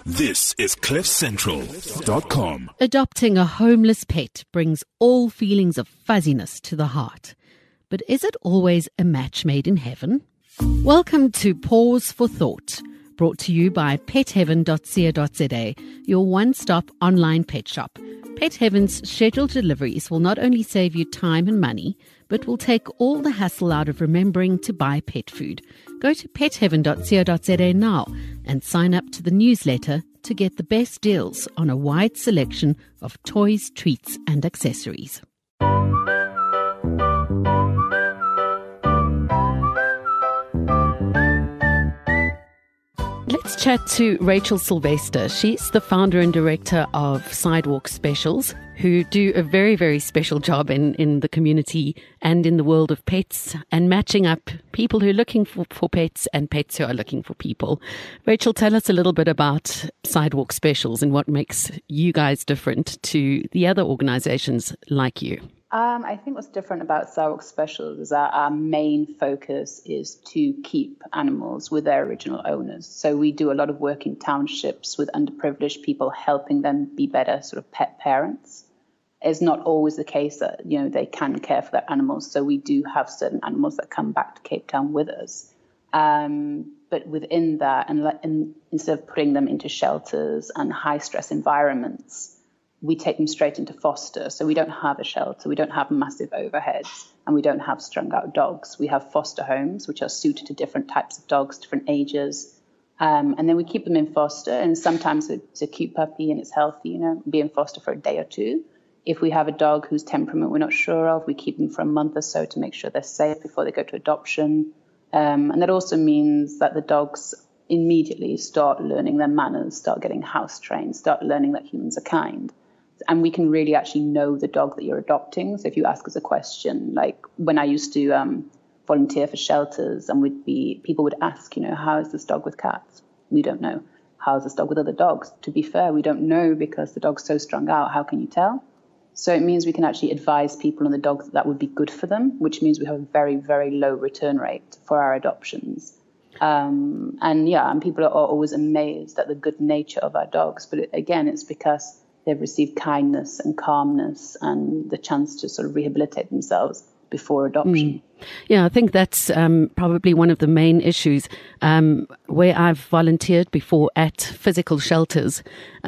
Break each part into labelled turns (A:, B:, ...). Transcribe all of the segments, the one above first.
A: This is CliffCentral.com.
B: Adopting a homeless pet brings all feelings of fuzziness to the heart. But is it always a match made in heaven? Welcome to Pause for Thought, brought to you by petheaven.co.za, your one-stop online pet shop. Pet Heaven's scheduled deliveries will not only save you time and money, but will take all the hassle out of remembering to buy pet food. Go to petheaven.co.za now and sign up to the newsletter to get the best deals on a wide selection of toys, treats and accessories. Let's chat to Rachel Sylvester. She's the founder and director of Sidewalk Specials, who do a very, very special job in the community and in the world of pets and matching up people who are looking for pets and pets who are looking for people. Rachel, tell us a little bit about Sidewalk Specials and what makes you guys different to the other organizations like you.
C: I think what's different about Sidewalk Specials is that our main focus is to keep animals with their original owners. So we do a lot of work in townships with underprivileged people, helping them be better sort of pet parents. It's not always the case that, they can care for their animals. So we do have certain animals that come back to Cape Town with us. But within that, and instead of putting them into shelters and high stress environments, we take them straight into foster. So we don't have a shelter, we don't have massive overheads, and we don't have strung out dogs. We have foster homes, which are suited to different types of dogs, different ages. And then we keep them in foster. And sometimes it's a cute puppy and it's healthy, be in foster for a day or two. If we have a dog whose temperament we're not sure of, we keep them for a month or so to make sure they're safe before they go to adoption. And that also means that the dogs immediately start learning their manners, start getting house trained, start learning that humans are kind. And we can really actually know the dog that you're adopting. So if you ask us a question, like when I used to volunteer for shelters, and people would ask, how is this dog with cats? We don't know. How is this dog with other dogs? To be fair, we don't know because the dog's so strung out. How can you tell? So it means we can actually advise people on the dog that would be good for them, which means we have a very, very low return rate for our adoptions. And people are always amazed at the good nature of our dogs. But it's because they've received kindness and calmness and the chance to sort of rehabilitate themselves before adoption.
B: Yeah, I think that's probably one of the main issues. Where I've volunteered before at physical shelters,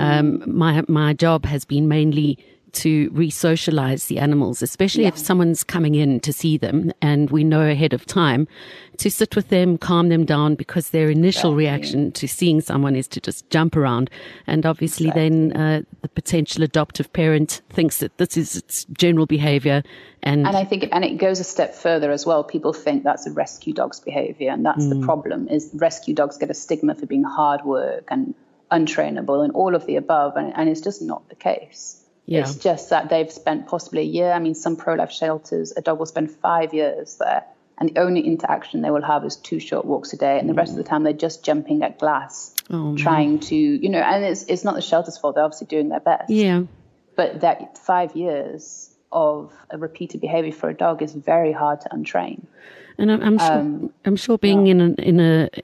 B: my job has been mainly to re-socialize the animals, especially if someone's coming in to see them and we know ahead of time, to sit with them, calm them down, because their initial reaction to seeing someone is to just jump around. And obviously then the potential adoptive parent thinks that this is its general behavior. And
C: I think, and it goes a step further as well. People think that's a rescue dog's behavior. And that's the problem, is rescue dogs get a stigma for being hard work and untrainable and all of the above. And it's just not the case. Yeah. It's just that they've spent possibly a year. I mean, some pro-life shelters, a dog will spend 5 years there, and the only interaction they will have is 2 short walks a day, and the rest of the time they're just jumping at glass, trying to, and it's not the shelter's fault. They're obviously doing their best. Yeah. But that 5 years of a repeated behavior for a dog is very hard to untrain.
B: And I'm sure being in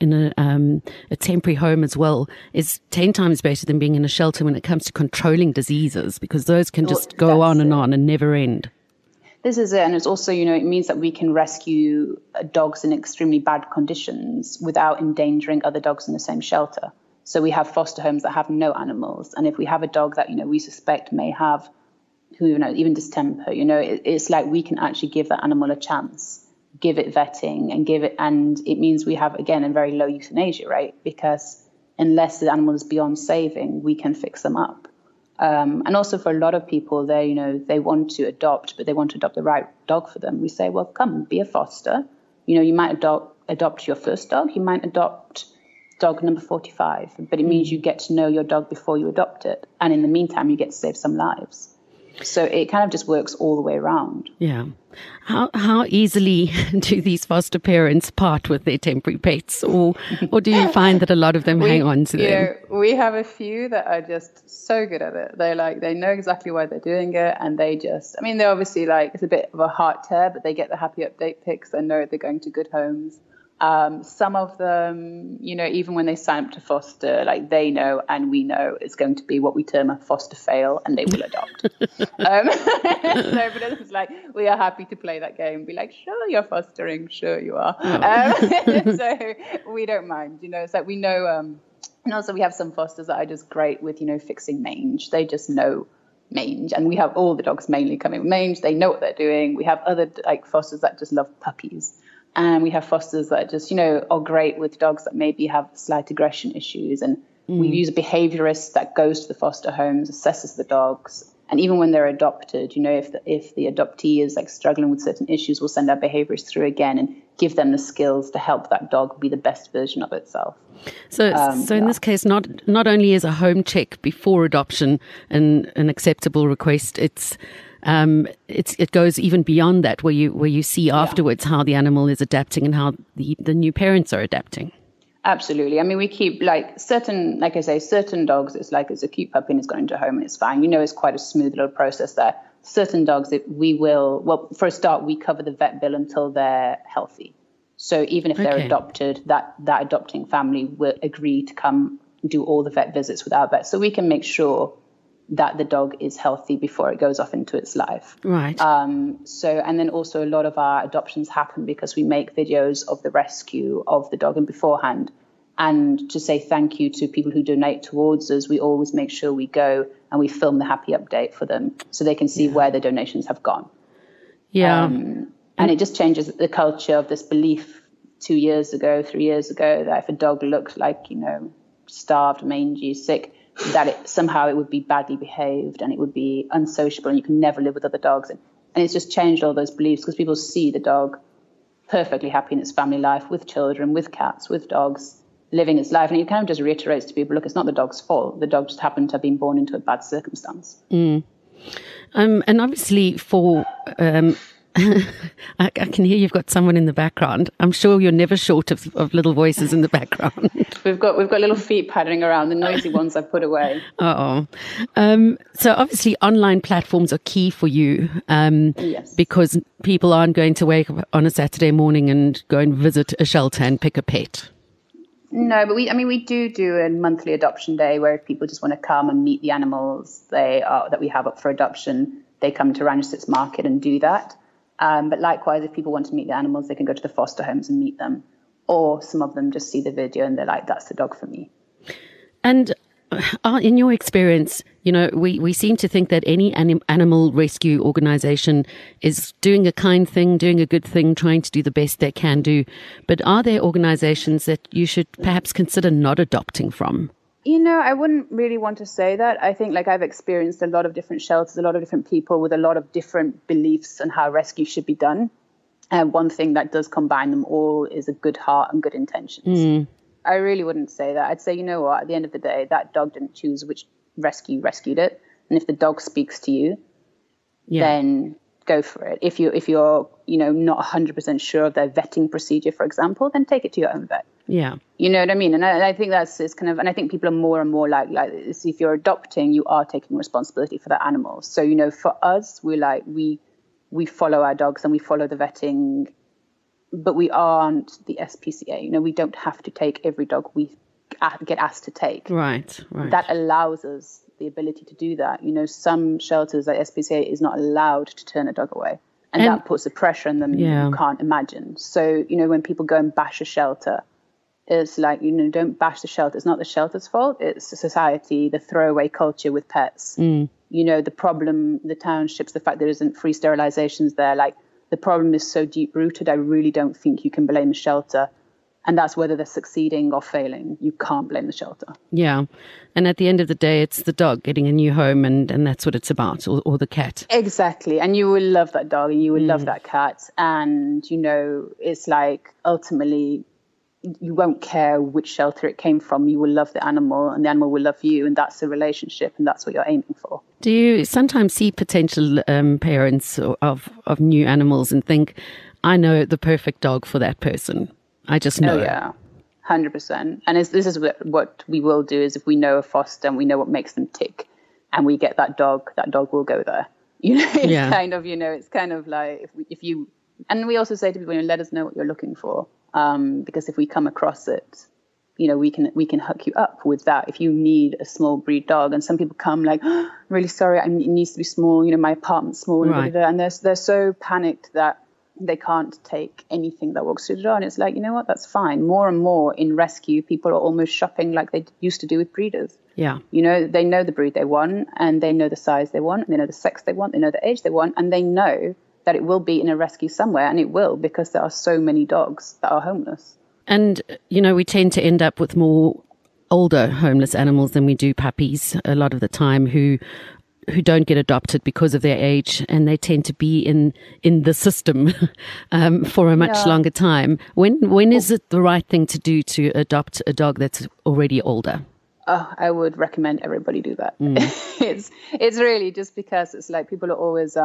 B: a temporary home as well is 10 times better than being in a shelter when it comes to controlling diseases, because those can just go on and never end.
C: This is it. And it's also, it means that we can rescue dogs in extremely bad conditions without endangering other dogs in the same shelter. So we have foster homes that have no animals. And if we have a dog that, we suspect may have, even distemper, it's like we can actually give that animal a chance, give it vetting and it means we have, again, a very low euthanasia rate, because unless the animal is beyond saving, we can fix them up. And also for a lot of people, they want to adopt, but they want to adopt the right dog for them. We say, well, come, be a foster. You might adopt your first dog. You might adopt dog number 45, but it means you get to know your dog before you adopt it. And in the meantime, you get to save some lives. So it kind of just works all the way around.
B: Yeah. How easily do these foster parents part with their temporary pets, or do you find that a lot of them hang on to them?
C: We have a few that are just so good at it. They know exactly why they're doing it, and they're obviously it's a bit of a heart tear, but they get the happy update pics. They know they're going to good homes. Some of them, even when they sign up to foster, like they know and we know it's going to be what we term a foster fail, and they will adopt. But it's like, we are happy to play that game. Be like, sure, you're fostering, sure you are. So we don't mind. It's like we know. And also we have some fosters that are just great with, fixing mange. They just know mange, and we have all the dogs mainly coming with mange. They know what they're doing. We have other fosters that just love puppies. And we have fosters that just, are great with dogs that maybe have slight aggression issues. And we use a behaviorist that goes to the foster homes, assesses the dogs. And even when they're adopted, if the adoptee is struggling with certain issues, we'll send our behaviorists through again and give them the skills to help that dog be the best version of itself.
B: So in this case, not only is a home check before adoption an acceptable request, it goes even beyond that, where you see afterwards how the animal is adapting and how the new parents are adapting.
C: Absolutely. I mean, we keep certain dogs, it's a cute puppy and it's gone into a home and it's fine. It's quite a smooth little process there. Certain dogs for a start, we cover the vet bill until they're healthy. So even if they're adopted, that adopting family will agree to come do all the vet visits with our vet, so we can make sure that the dog is healthy before it goes off into its life.
B: Right.
C: And then also a lot of our adoptions happen because we make videos of the rescue of the dog and beforehand. And to say thank you to people who donate towards us, we always make sure we go and we film the happy update for them so they can see where the donations have gone.
B: Yeah.
C: And it just changes the culture of this belief 3 years ago, that if a dog looked like, starved, mangy, sick, that somehow it would be badly behaved and it would be unsociable and you can never live with other dogs. And it's just changed all those beliefs because people see the dog perfectly happy in its family life with children, with cats, with dogs, living its life. And it kind of just reiterates to people, look, it's not the dog's fault. The dog just happened to have been born into a bad circumstance.
B: And obviously for... I can hear you've got someone in the background. I'm sure you're never short of little voices in the background.
C: We've got little feet pattering around, the noisy ones I've put away.
B: So obviously online platforms are key for you,
C: yes,
B: because people aren't going to wake up on a Saturday morning and go and visit a shelter and pick a pet.
C: No, but we do a monthly adoption day where if people just want to come and meet the animals that we have up for adoption, they come to Ranjitsit's Market and do that. But likewise, if people want to meet the animals, they can go to the foster homes and meet them. Or some of them just see the video and they're like, that's the dog for me.
B: And in your experience, we seem to think that any animal rescue organization is doing a kind thing, doing a good thing, trying to do the best they can do. But are there organizations that you should perhaps consider not adopting from?
C: I wouldn't really want to say that. I think I've experienced a lot of different shelters, a lot of different people with a lot of different beliefs on how rescue should be done. And one thing that does combine them all is a good heart and good intentions. I really wouldn't say that. I'd say, at the end of the day, that dog didn't choose which rescued it. And if the dog speaks to you, then go for it. If you're not 100% sure of their vetting procedure, for example, then take it to your own vet.
B: Yeah.
C: You know what I mean? And I think it's kind of, and I think people are more and more like this. If you're adopting, you are taking responsibility for that animal. So, for us, we follow our dogs and we follow the vetting, but we aren't the SPCA. We don't have to take every dog we get asked to take.
B: Right.
C: That allows us the ability to do that. Some shelters like SPCA is not allowed to turn a dog away. And that puts a pressure on them you can't imagine. So, when people go and bash a shelter, it's like, don't bash the shelter. It's not the shelter's fault. It's the society, the throwaway culture with pets. The problem, the townships, the fact there isn't free sterilizations there. The problem is so deep rooted. I really don't think you can blame the shelter. And that's whether they're succeeding or failing. You can't blame the shelter.
B: Yeah. And at the end of the day, it's the dog getting a new home and that's what it's about, or the cat.
C: Exactly. And you will love that dog and you will love that cat. And, it's ultimately, you won't care which shelter it came from. You will love the animal and the animal will love you. And that's the relationship and that's what you're aiming for.
B: Do you sometimes see potential parents of new animals and think, I know the perfect dog for that person? I just know.
C: Oh, yeah, 100%. And this is what we will do is if we know a foster and we know what makes them tick and we get that dog will go there. It's kind of, it's kind of like if you, and we also say to people, let us know what you're looking for because if we come across it, we can hook you up with that. If you need a small breed dog, and some people come like, oh, I'm really sorry, it needs to be small. My apartment's small,
B: right.
C: and they're so panicked that they can't take anything that walks through the door. And it's like, you know what, that's fine. More and more in rescue, people are almost shopping like they used to do with breeders.
B: Yeah.
C: They know the breed they want, and they know the size they want, and they know the sex they want, they know the age they want, and they know that it will be in a rescue somewhere, and it will, because there are so many dogs that are homeless.
B: And, we tend to end up with more older homeless animals than we do puppies a lot of the time who don't get adopted because of their age, and they tend to be in the system for a much longer time. When is it the right thing to do to adopt a dog that's already older?
C: I would recommend everybody do that. It's really just because it's like people are always,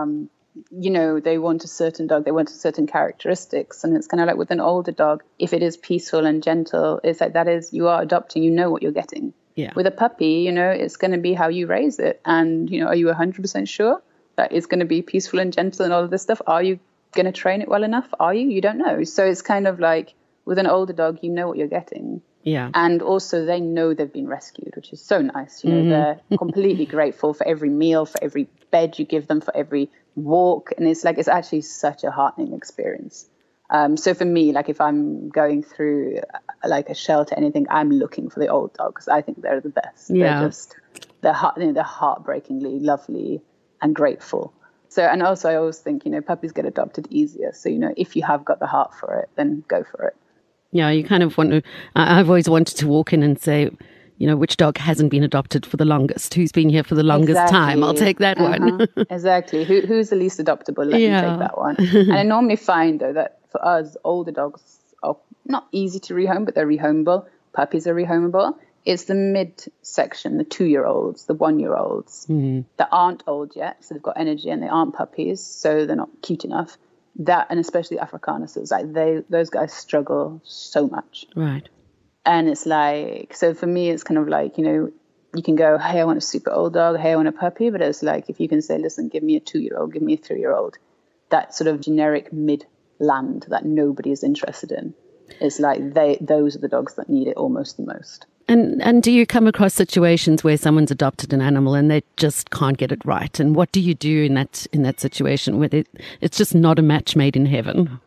C: they want a certain dog, they want certain characteristics. And it's kind of like with an older dog, if it is peaceful and gentle, it's like you are adopting, you know what you're getting.
B: Yeah.
C: With a puppy, it's going to be how you raise it. And, are you 100% sure that it's going to be peaceful and gentle and all of this stuff? Are you going to train it well enough? Are you? You don't know. So it's kind of like with an older dog, you know what you're getting.
B: Yeah.
C: And also they know they've been rescued, which is so nice. They're completely grateful for every meal, for every bed you give them, for every walk. And it's actually such a heartening experience. So for me, like if I'm going through like a shelter, anything, I'm looking for the old dogs. I think they're the best.
B: Yeah.
C: They're heartbreakingly lovely and grateful. So, and also I always think, puppies get adopted easier. So, if you have got the heart for it, then go for it.
B: Yeah, you kind of want to, I've always wanted to walk in and say, which dog hasn't been adopted for the longest? Who's been here for the longest time? I'll take that one.
C: Exactly. Who's the least adoptable? Let me take that one. And I normally find, though, that for us, older dogs are not easy to rehome, but they're rehomable. Puppies are rehomable. It's the mid-section, the 2-year-olds, the 1-year-olds that aren't old yet, so they've got energy, and they aren't puppies, so they're not cute enough. That, and especially Afrikaners, like those guys struggle so much.
B: Right.
C: And it's like, so for me, it's kind of like, you can go, hey, I want a super old dog. Hey, I want a puppy. But it's like, if you can say, listen, give me a 2-year-old, give me a 3-year-old, that sort of generic mid-land that nobody is interested in. It's like those are the dogs that need it almost the most.
B: And do you come across situations where someone's adopted an animal and they just can't get it right? And what do you do in that situation where it's just not a match made in heaven?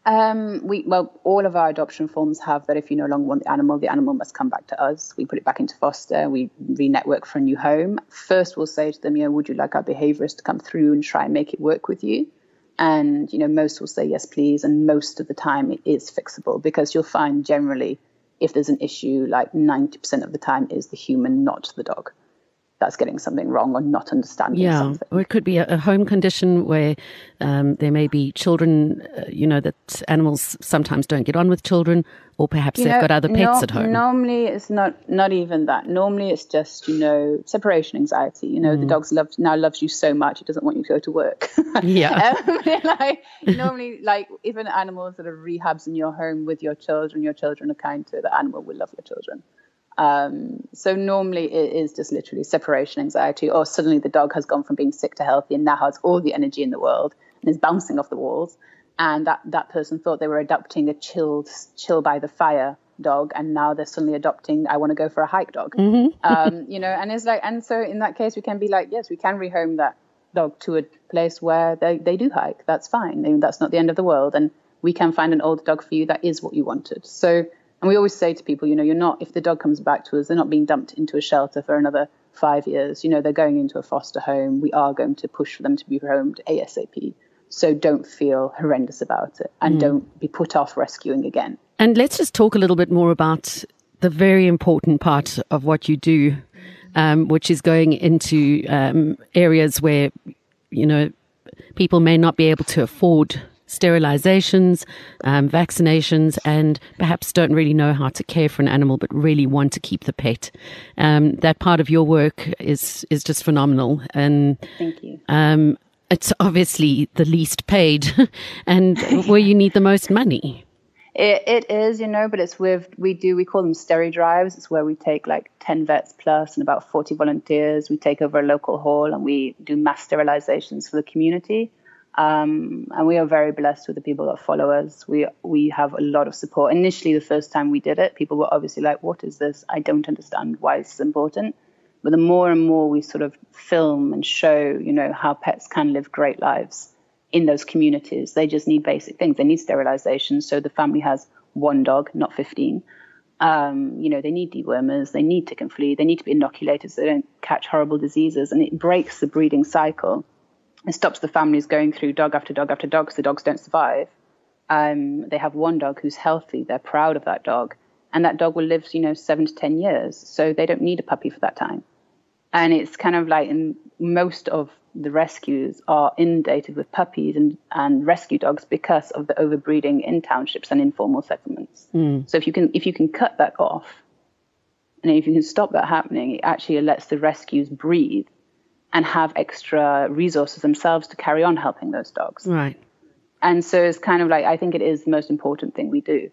C: All of our adoption forms have that if you no longer want the animal must come back to us. We put it back into foster. We re-network for a new home. First, we'll say to them, would you like our behaviorists to come through and try and make it work with you? And, most will say, yes, please. And most of the time it is fixable, because you'll find generally if there's an issue, like 90% of the time is the human, not the dog, that's getting something wrong or not understanding something.
B: Or it could be a home condition where there may be children, that animals sometimes don't get on with children, or perhaps they've got other pets at home.
C: Normally it's not even that. Normally it's just, separation anxiety. The dog loves you so much, it doesn't want you to go to work.
B: Yeah.
C: Normally, if an animal sort of rehabs in your home with your children are kind to the animal, will love your children. So normally it is just literally separation anxiety, or suddenly the dog has gone from being sick to healthy and now has all the energy in the world and is bouncing off the walls. And that person thought they were adopting a chill by the fire dog, and now they're suddenly adopting, I want to go for a hike dog. And it's like, and so in that case we can be like, yes, we can rehome that dog to a place where they do hike. That's fine. That's not the end of the world. And we can find an older dog for you that is what you wanted. So, and we always say to people, you're not, if the dog comes back to us, they're not being dumped into a shelter for another 5 years. They're going into a foster home. We are going to push for them to be rehomed ASAP. So don't feel horrendous about it, and don't be put off rescuing again. And
B: let's just talk a little bit more about the very important part of what you do, which is going into areas where, people may not be able to afford sterilizations, vaccinations, and perhaps don't really know how to care for an animal, but really want to keep the pet. That part of your work is just phenomenal. And
C: thank you.
B: It's obviously the least paid and where you need the most money.
C: It is, but it's we call them steri drives. It's where we take like 10 vets plus and about 40 volunteers. We take over a local hall and we do mass sterilizations for the community. And we are very blessed with the people that follow us. We have a lot of support. Initially, the first time we did it, people were obviously like, what is this? I don't understand why this is important. But the more and more we sort of film and show, how pets can live great lives in those communities, they just need basic things. They need sterilization. So the family has one dog, not 15. They need dewormers, they need tick and flea, they need to be inoculated so they don't catch horrible diseases. And it breaks the breeding cycle. It stops the families going through dog after dog after dog because the dogs don't survive. They have one dog who's healthy. They're proud of that dog. And that dog will live, 7 to 10 years. So they don't need a puppy for that time. And it's kind of like most of the rescues are inundated with puppies and rescue dogs because of the overbreeding in townships and informal settlements. So if you can cut that off, and if you can stop that happening, it actually lets the rescues breathe and have extra resources themselves to carry on helping those dogs.
B: Right.
C: And so it's kind of like, I think it is the most important thing we do.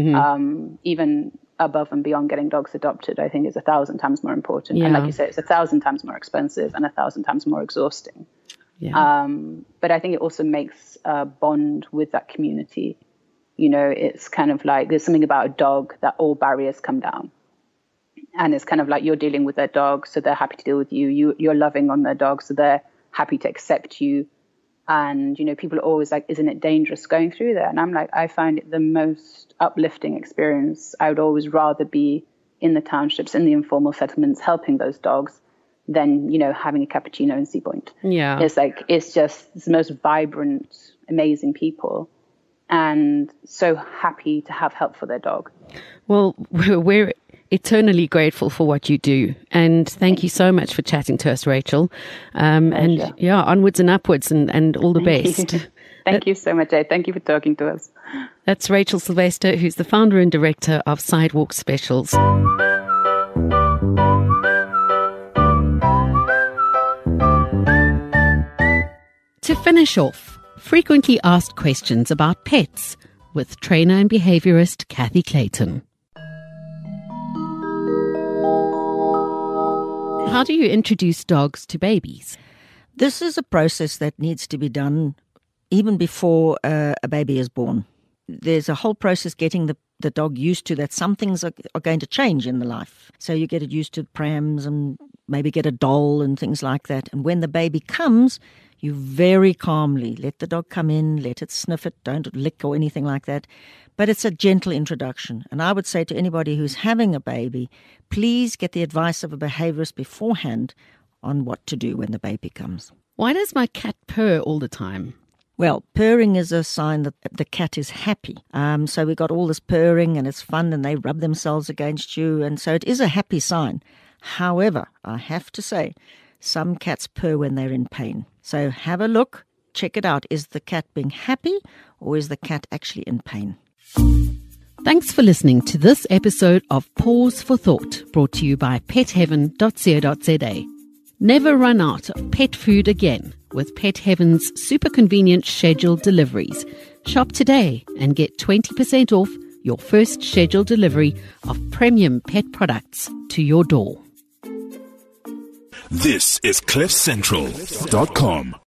C: Even above and beyond getting dogs adopted, I think is 1,000 times more important. Yeah. And like you said, it's 1,000 times more expensive and 1,000 times more exhausting. Yeah. But I think it also makes a bond with that community. It's kind of like there's something about a dog that all barriers come down. And it's kind of like you're dealing with their dog, so they're happy to deal with you. You're loving on their dog, so they're happy to accept you. And, people are always like, isn't it dangerous going through there? And I'm like, I find it the most uplifting experience. I would always rather be in the townships, in the informal settlements, helping those dogs than, having a cappuccino in Sea Point. Yeah. It's the most vibrant, amazing people. And so happy to have help for their dog.
B: Well, we're eternally grateful for what you do. And thank you so much for chatting to us, Rachel. And onwards and upwards and all the best.
C: Thank you so much, Jade. Thank you for talking to us.
B: That's Rachel Sylvester, who's the founder and director of Sidewalk Specials. To finish off, frequently asked questions about pets with trainer and behaviorist Kathy Clayton. How do you introduce dogs to babies?
D: This is a process that needs to be done even before a baby is born. There's a whole process getting the dog used to that some things are going to change in the life. So you get it used to prams and maybe get a doll and things like that. And when the baby comes, you very calmly let the dog come in, let it sniff it, don't lick or anything like that. But it's a gentle introduction. And I would say to anybody who's having a baby, please get the advice of a behaviorist beforehand on what to do when the baby comes.
B: Why does my cat purr all the time?
D: Well, purring is a sign that the cat is happy. So we got all this purring and it's fun and they rub themselves against you. And so it is a happy sign. However, I have to say, some cats purr when they're in pain. So have a look, check it out. Is the cat being happy or is the cat actually in pain?
B: Thanks for listening to this episode of Pause for Thought, brought to you by petheaven.co.za. Never run out of pet food again with Pet Heaven's super convenient scheduled deliveries. Shop today and get 20% off your first scheduled delivery of premium pet products to your door.
A: This is CliffCentral.com.